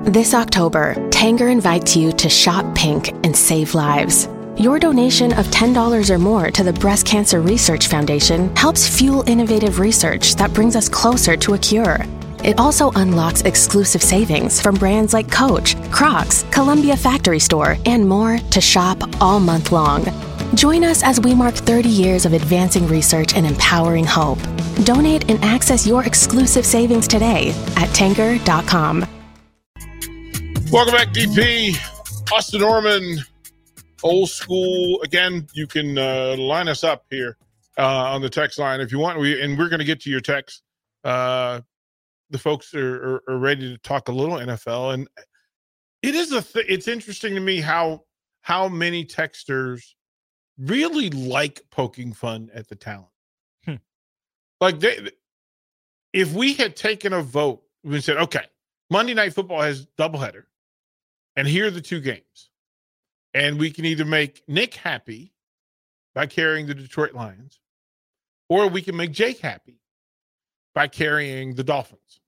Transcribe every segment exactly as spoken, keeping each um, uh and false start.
This October, Tanger invites you to shop pink and save lives. Your donation of ten dollars or more to the Breast Cancer Research Foundation helps fuel innovative research that brings us closer to a cure. It also unlocks exclusive savings from brands like Coach, Crocs, Columbia Factory Store, and more to shop all month long. Join us as we mark thirty years of advancing research and empowering hope. Donate and access your exclusive savings today at tanger dot com. Welcome back, D P. Austin Norman, old school. Again, you can uh, line us up here uh, on the text line if you want. We and we're going to get to your text. Uh, the folks are, are, are ready to talk a little N F L, and it is a. Th- it's interesting to me how how many texters really like poking fun at the talent. Hmm. Like they, if we had taken a vote, we said, okay, Monday Night Football has doubleheader. And here are the two games. And we can either make Nick happy by carrying the Detroit Lions, or we can make Jake happy by carrying the Dolphins.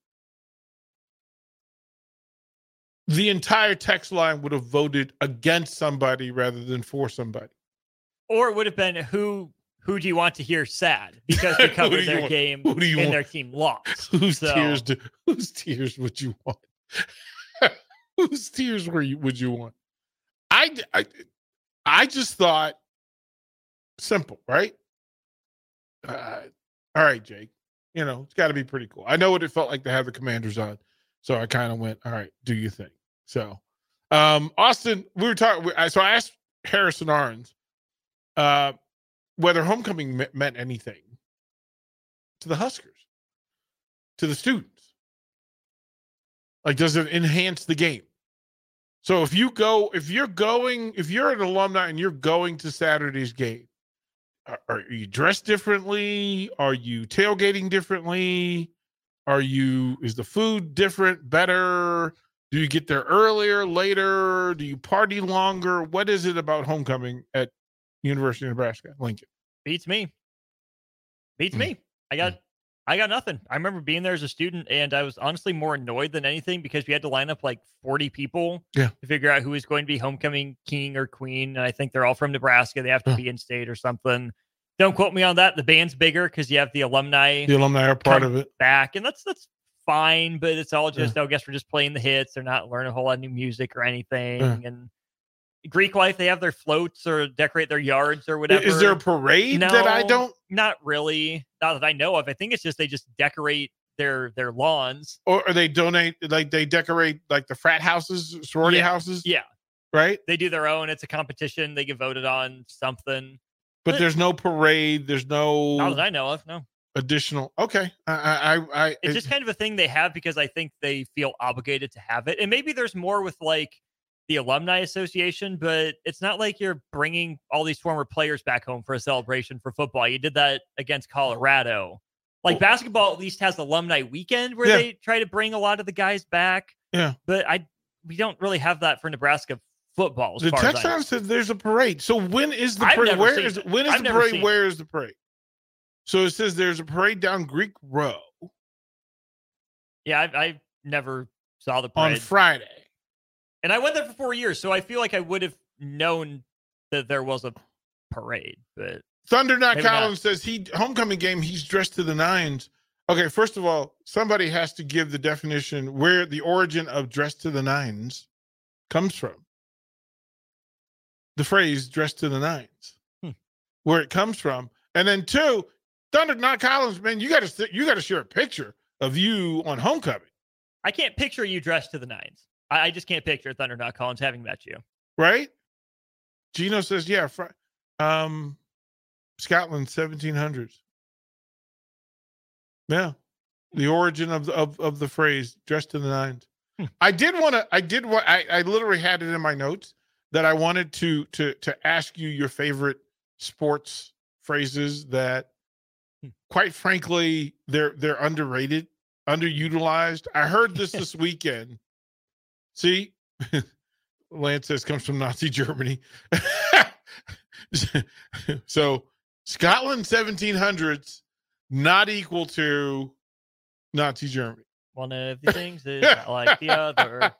The entire text line would have voted against somebody rather than for somebody. Or it would have been who who do you want to hear sad because they covered their want? game Who do you and want? their team lost. Whose so. tears do, whose tears would you want? Whose tears were you would you want? I, I, I just thought simple, right? Uh, all right, Jake. You know, it's got to be pretty cool. I know what it felt like to have the Commanders on, so I kind of went, all right, do you think? So, um, Austin, we were talking. So I asked Harrison Arns uh, whether homecoming me- meant anything to the Huskers, to the students. Like, does it enhance the game? So if you go, if you're going, if you're an alumni and you're going to Saturday's game, are, are you dressed differently? Are you tailgating differently? Are you, is the food different, better? Do you get there earlier, later? Do you party longer? What is it about homecoming at University of Nebraska, Lincoln? Beats me. Beats Mm. me. I got, mm. I got nothing. I remember being there as a student, and I was honestly more annoyed than anything because we had to line up like forty people yeah. to figure out who was going to be homecoming king or queen. And I think they're all from Nebraska. They have to huh. be in state or something. Don't quote me on that. The band's bigger because you have the alumni. The alumni are part of it. Back, and that's that's fine, but it's all just, yeah. I guess we're just playing the hits. They're not learning a whole lot of new music or anything. Yeah. And Greek life, they have their floats or decorate their yards or whatever. Is there a parade no, that I don't? Not really. Not that I know of. I think it's just they just decorate their their lawns. Or, or they donate, like they decorate like the frat houses, sorority yeah. houses? Yeah. Right? They do their own. It's a competition. They get voted on something. But, but there's no parade. There's no. Not that I know of, no. Additional. Okay. I, I, I, it's it, just kind of a thing they have because I think they feel obligated to have it. And maybe there's more with like the alumni association, but it's not like you're bringing all these former players back home for a celebration for football. You did that against Colorado. Like basketball at least has alumni weekend where yeah. they try to bring a lot of the guys back. Yeah. But I, we don't really have that for Nebraska football. As the far Texans as said there's a parade. So when is the I've parade? never Where seen is it. when is I've the never parade? seen Where it. is the parade? So it says there's a parade down Greek Row. Yeah, I, I never saw the parade on Friday. And I went there for four years, so I feel like I would have known that there was a parade. But Thunder Not maybe Collins not. says he homecoming game. He's dressed to the nines. Okay, first of all, somebody has to give the definition where the origin of "dressed to the nines" comes from. The phrase "dressed to the nines," hmm. where it comes from, and then two, Thunder Not Collins, man, you got to you got to share a picture of you on homecoming. I can't picture you dressed to the nines. I just can't picture Thunder Not Collins having met you. Right? Gino says, yeah, fr- um, Scotland, seventeen hundreds. Yeah. The origin of the, of, of the phrase dressed to the nines. Hmm. I did want to, I did what I, I literally had it in my notes that I wanted to, to, to ask you your favorite sports phrases that hmm. quite frankly, they're, they're underrated, underutilized. I heard this this weekend. See, Lance says comes from Nazi Germany. So Scotland seventeen hundreds not equal to Nazi Germany. One of the things is not like the other.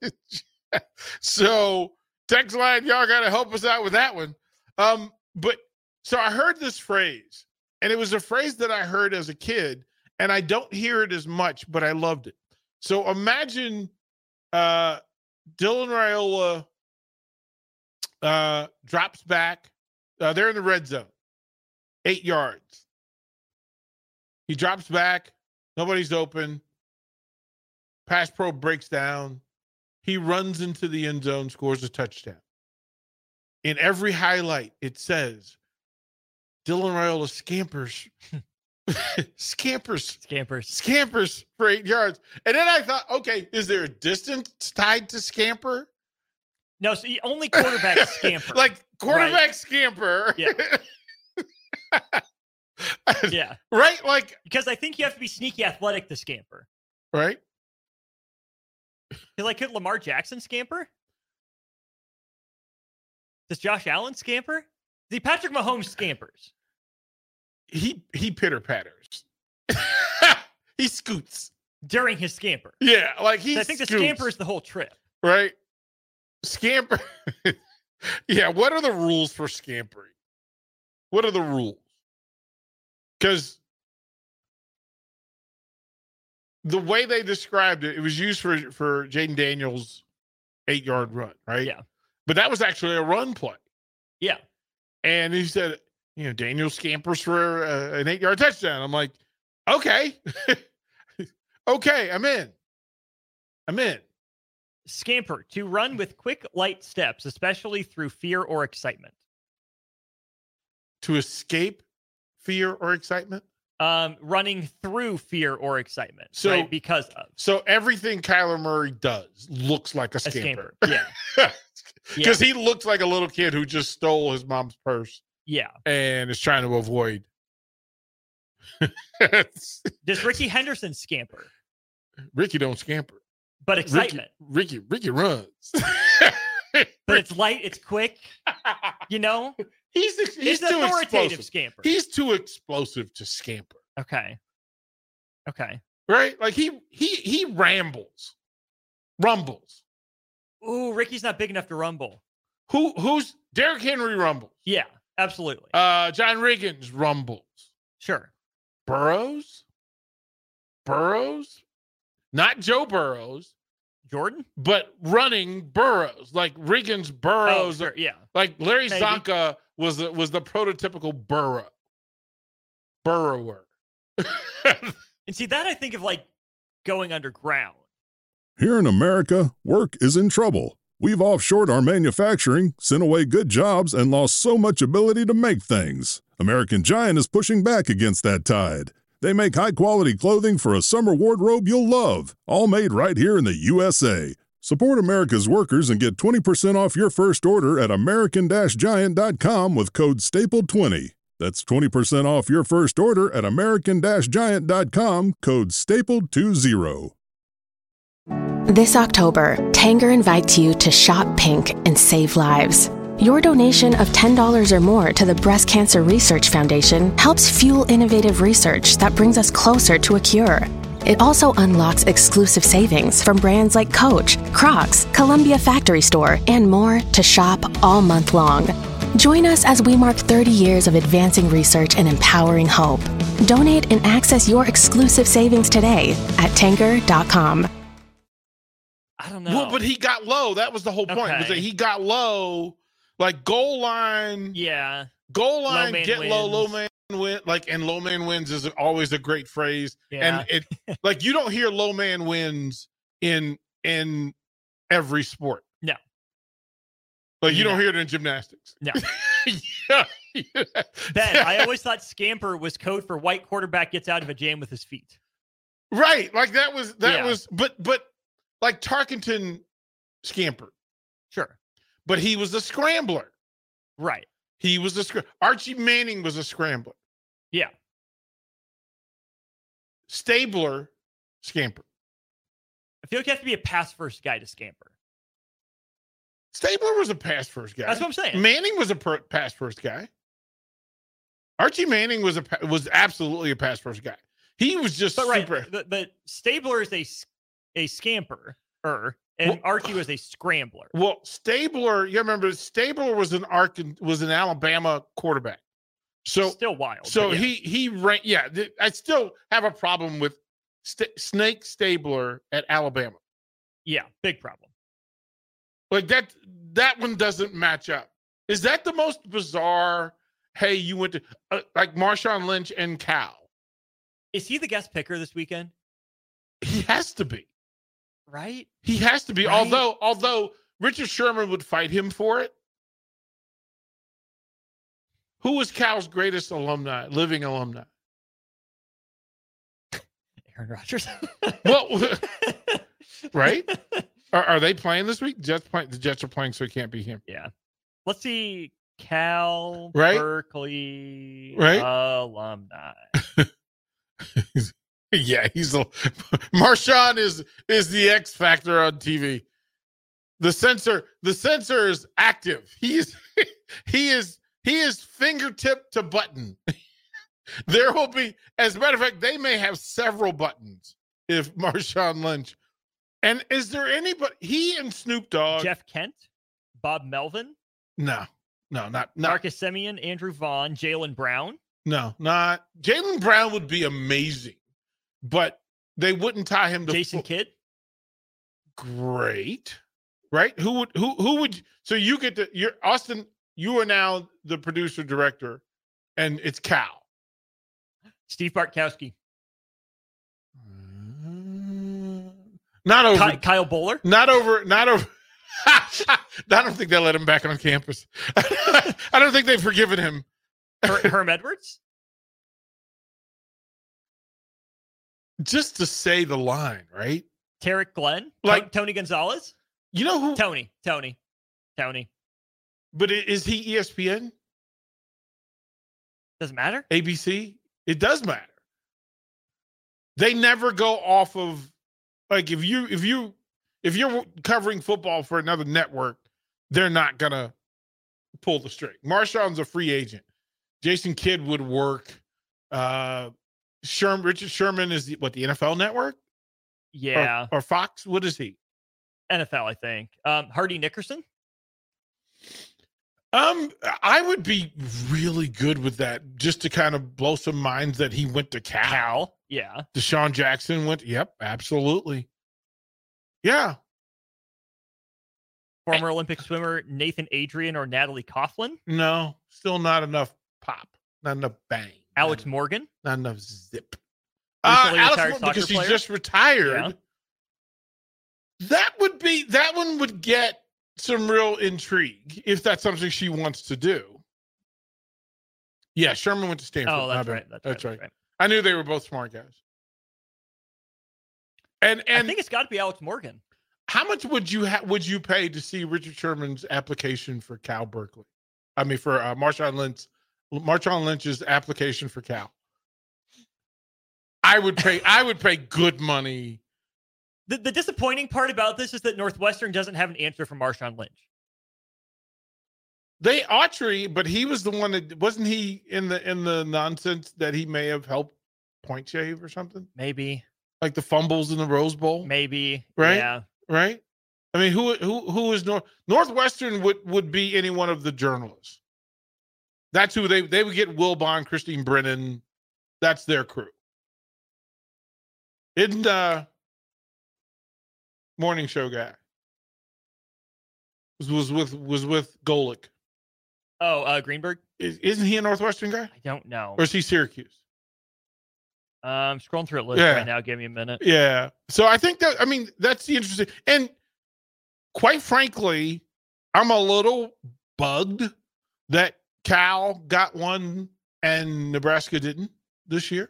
So, text line, y'all got to help us out with that one. Um, but so I heard this phrase, and it was a phrase that I heard as a kid, and I don't hear it as much, but I loved it. So imagine uh, Dylan Raiola uh, drops back. Uh, they're in the red zone, eight yards. He drops back. Nobody's open. Pass pro breaks down. He runs into the end zone, scores a touchdown. In every highlight, it says, Dylan Raiola scampers. scampers. Scampers. Scampers for eight yards. And then I thought, okay, is there a distance tied to scamper? No, so only quarterback scamper. Like quarterback right. scamper. Yeah. Yeah. Right? Like, because I think you have to be sneaky athletic to scamper. Right? Like, could Lamar Jackson scamper? Does Josh Allen scamper? The Patrick Mahomes scampers. He he pitter patters. He scoots during his scamper. Yeah, like he. So I think scoots. The scamper is the whole trip, right? Scamper. Yeah. What are the rules for scampering? What are the rules? Because the way they described it, it was used for for Jaden Daniels' eight yard run, right? Yeah. But that was actually a run play. Yeah. And he said, you know, Daniel scampers for uh, an eight-yard touchdown. I'm like, okay. Okay, I'm in. I'm in. Scamper, to run with quick, light steps, especially through fear or excitement. To escape fear or excitement? Um, running through fear or excitement. So, right? Because of. So everything Kyler Murray does looks like a scamper. A scamper. Yeah. Because yeah. he looks like a little kid who just stole his mom's purse. Yeah. And is trying to avoid. Does Ricky Henderson scamper? Ricky don't scamper. But excitement. Ricky, Ricky, Ricky runs. But it's light, it's quick. You know? He's he's, he's too an authoritative explosive. Scamper. He's too explosive to scamper. Okay. Okay. Right? Like he he he rambles. Rumbles. Ooh, Ricky's not big enough to rumble. Who who's Derrick Henry rumbles? Yeah, absolutely. Uh John Riggins rumbles. Sure. Burrows? Burrows? Not Joe Burrows. Jordan? But running Burrows. Like Riggins Burrows. Oh, sure, yeah. Like Larry Maybe. Zonka was the, was the prototypical burrow. Burrower. And see, that I think of like going underground. Here in America, work is in trouble. We've offshored our manufacturing, sent away good jobs, and lost so much ability to make things. American Giant is pushing back against that tide. They make high-quality clothing for a summer wardrobe you'll love, all made right here in the U S A. Support America's workers and get twenty percent off your first order at American Giant dot com with code staple twenty. That's twenty percent off your first order at American Giant dot com, code staple twenty. This October, Tanger invites you to shop pink and save lives. Your donation of ten dollars or more to the Breast Cancer Research Foundation helps fuel innovative research that brings us closer to a cure. It also unlocks exclusive savings from brands like Coach, Crocs, Columbia Factory Store, and more to shop all month long. Join us as we mark thirty years of advancing research and empowering hope. Donate and access your exclusive savings today at Tanger dot com. I don't know. Well, but he got low. That was the whole point. Okay. Was that he got low, like goal line. Yeah. Goal line, low get wins. low, low man win. Like, and low man wins is always a great phrase. Yeah. And it, like, you don't hear low man wins in in every sport. No. Like, you No. don't hear it in gymnastics. No. Yeah. Ben, I always thought scamper was code for white quarterback gets out of a jam with his feet. Right. Like that was that Yeah. was but but like Tarkenton scampered, Sure. but he was a scrambler. Right. He was a scr- Archie Manning was a scrambler. Yeah. Stabler scamper. I feel like you have to be a pass first guy to scamper. Stabler was a pass first guy. That's what I'm saying. Manning was a per- pass first guy. Archie Manning was a pa- was absolutely a pass first guy. He was just but super. Right, but, but Stabler is a a scamper, er, and well, Archie was a scrambler. Well, Stabler, you remember Stabler was an Ark was an Alabama quarterback. So still wild. So yeah. he he ran. Yeah, th- I still have a problem with St- Snake Stabler at Alabama. Yeah, big problem. Like that that one doesn't match up. Is that the most bizarre? Hey, you went to uh, like Marshawn Lynch and Cal. Is he the guest picker this weekend? He has to be. Right? He has to be. Right? Although although Richard Sherman would fight him for it. Who was Cal's greatest alumni, living alumni? Aaron Rodgers. Well, right? Are, are they playing this week? Jets play, the Jets are playing, so it can't be him. Yeah. Let's see. Cal right? Berkeley right? alumni. Yeah, he's a Marshawn is is the X factor on T V. The sensor, the sensor is active. He is he is he is fingertip to button. There will be, as a matter of fact, they may have several buttons if Marshawn Lynch. And is there anybody? He and Snoop Dogg, Jeff Kent, Bob Melvin, no, no, not no. Marcus Simeon, Andrew Vaughn, Jaylen Brown. No, not Jaylen Brown would be amazing, but they wouldn't tie him to Jason fo- Kidd. Great, right? Who would who who would? So you get to you're Austin. You are now the producer director, and it's Cal. Steve Bartkowski. Uh, not over. Ky- Kyle Bowler. Not over. Not over. I don't think they'll let him back on campus. I don't think they've forgiven him. Her- Herm Edwards. Just to say the line, right? Tarek Glenn. Like T- Tony Gonzalez. You know who? Tony. Tony. Tony. But is he E S P N? Doesn't matter. A B C? It does matter. They never go off of like if you if you if you're covering football for another network, they're not gonna pull the string. Marshawn's a free agent. Jason Kidd would work. Uh, Sherman, Richard Sherman is the, what the N F L Network? Yeah, or, or Fox. What is he? N F L, I think. Um, Hardy Nickerson. Um, I would be really good with that, just to kind of blow some minds that he went to Cal. Cal, yeah. Deshaun Jackson went. Yep, absolutely. Yeah. Former I, Olympic swimmer Nathan Adrian or Natalie Coughlin. No, still not enough pop, not enough bang. Alex not, Morgan, not enough zip. Uh, Alex Morgan, because player. she's just retired. Yeah. That would be that one would get some real intrigue if that's something she wants to do. Yeah, Sherman went to Stanford. Oh, that's right. That's, that's right, right. right. I knew they were both smart guys. And and I think it's got to be Alex Morgan. How much would you ha- would you pay to see Richard Sherman's application for Cal Berkeley? I mean, for uh, Marshawn Lynch, Marshawn Lynch's application for Cal. I would pay. I would pay good money. The, the disappointing part about this is that Northwestern doesn't have an answer for Marshawn Lynch. They Autry, but he was the one that wasn't he in the in the nonsense that he may have helped point shave or something. Maybe like the fumbles in the Rose Bowl. Maybe right. Yeah. Right. I mean, who who who is North Northwestern would would be any one of the journalists. That's who they they would get. Wilbon, Christine Brennan. That's their crew. Isn't uh morning show guy was, was with was with Golick. Oh, uh, Greenberg. Is, isn't he a Northwestern guy? I don't know. Or is he Syracuse? I'm um, scrolling through a list yeah. right now. Give me a minute. Yeah. So I think that I mean that's the interesting and quite frankly, I'm a little bugged that Cal got one and Nebraska didn't this year.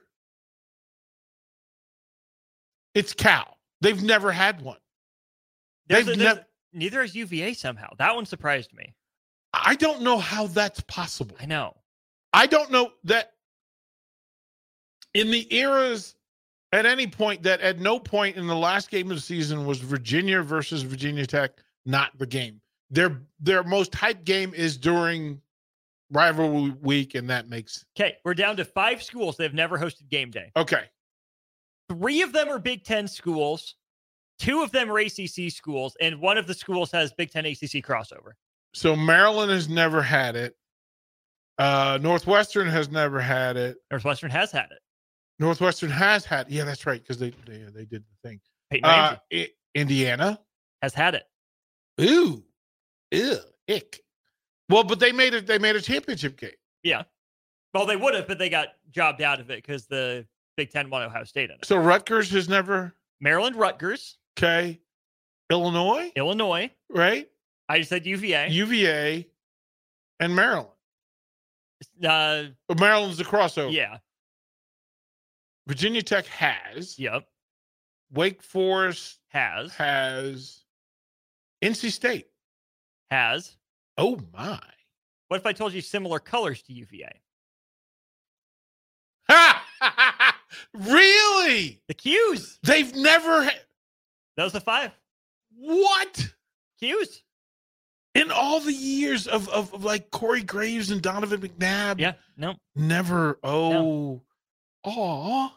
It's Cal. They've never had one. There's They've a, there's, never. Neither is U V A somehow. That one surprised me. I don't know how that's possible. I know. I don't know that in the eras at any point that at no point in the last game of the season was Virginia versus Virginia Tech not the game. Their their most hyped game is during rivalry week, and that makes okay. We're down to five schools that have never hosted game day. Okay. Three of them are Big Ten schools. Two of them are A C C schools, and one of the schools has Big Ten A C C crossover. So Maryland has never had it. Uh, Northwestern has never had it. Northwestern has had it. Northwestern has had. Yeah, that's right, because they, they they did the thing. Peyton Uh, Ramsey I- Indiana. has had it. Ooh, ew, ick. Well, but they made it. They made a championship game. Yeah. Well, they would have, but they got jobbed out of it because the Big Ten won Ohio State in it. So Rutgers has never. Maryland, Rutgers, Okay, Illinois, Illinois. right? I just said U V A. U V A and Maryland. uh, But Maryland's the crossover. yeah. Virginia Tech has. Yep. Wake Forest Has. has. N C State. Has. Oh my. What if I told you similar colors to U V A? Really? The Qs. They've never. Ha- That was the five. what? Qs. In all the years of, of, of like Corey Graves and Donovan McNabb. Yeah. No. Never. Oh. Aw.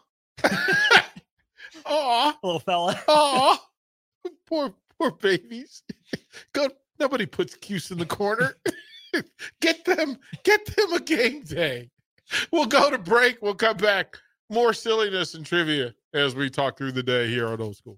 Aw. Little fella. Aw. Poor, poor babies. Go. Nobody puts Cuse in the corner. Get them, get them a game day. We'll go to break. We'll come back. More silliness and trivia as we talk through the day here on Old School.